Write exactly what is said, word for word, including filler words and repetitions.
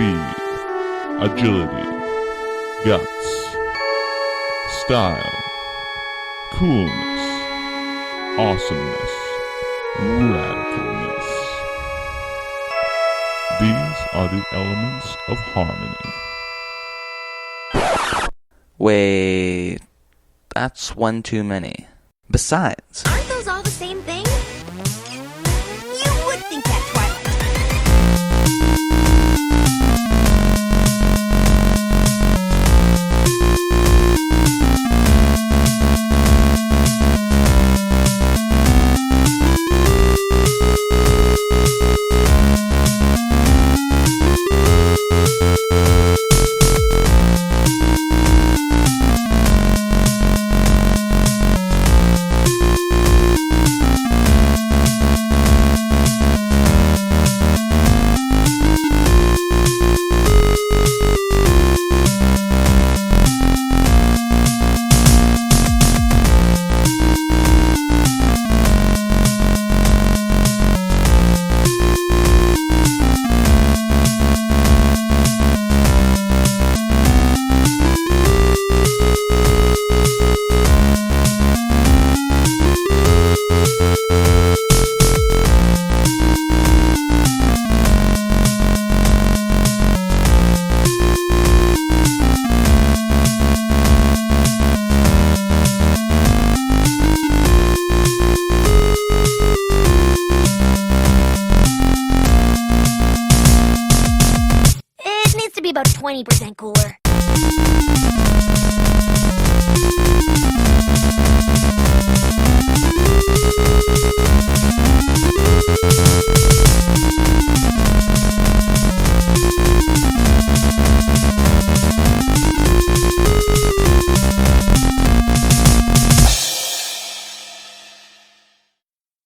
speed, agility, guts, style, coolness, awesomeness, radicalness. These are the elements of harmony. Wait, that's one too many. Besides, Aren't those all the same thing? You would think that, Twilight.